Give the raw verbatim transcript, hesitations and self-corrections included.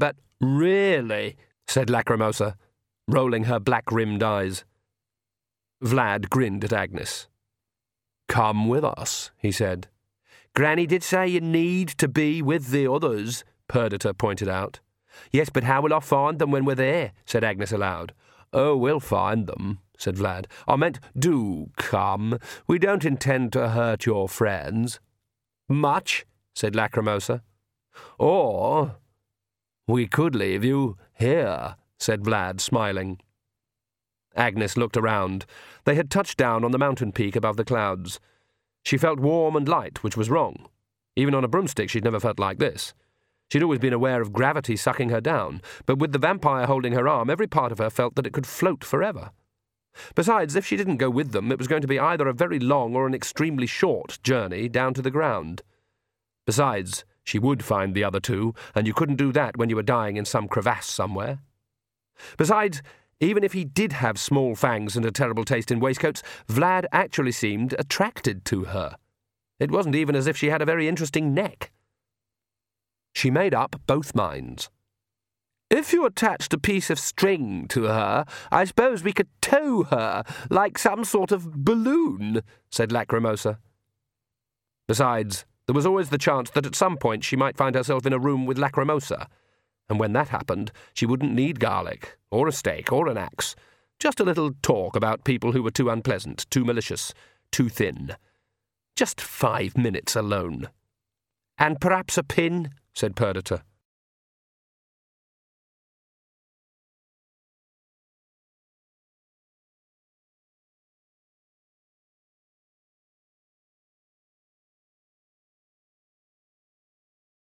but really, said Lacrimosa, rolling her black-rimmed eyes. Vlad grinned at Agnes. Come with us, he said. Granny did say you need to be with the others, Perdita pointed out. Yes, but how will I find them when we're there? Said Agnes aloud. Oh, we'll find them, said Vlad. I meant, do come. We don't intend to hurt your friends. Much, said Lacrimosa. Or we could leave you here, said Vlad, smiling. Agnes looked around. They had touched down on the mountain peak above the clouds. She felt warm and light, which was wrong. Even on a broomstick she'd never felt like this. She'd always been aware of gravity sucking her down, but with the vampire holding her arm, every part of her felt that it could float forever. Besides, if she didn't go with them, it was going to be either a very long or an extremely short journey down to the ground. Besides, she would find the other two, and you couldn't do that when you were dying in some crevasse somewhere. Besides, even if he did have small fangs and a terrible taste in waistcoats, Vlad actually seemed attracted to her. It wasn't even as if she had a very interesting neck. She made up both minds. If you attached a piece of string to her, I suppose we could tow her, like some sort of balloon, said Lacrimosa. Besides, there was always the chance that at some point she might find herself in a room with Lacrimosa, and when that happened, she wouldn't need garlic, or a steak, or an axe. Just a little talk about people who were too unpleasant, too malicious, too thin. Just five minutes alone. And perhaps a pin, said Perdita.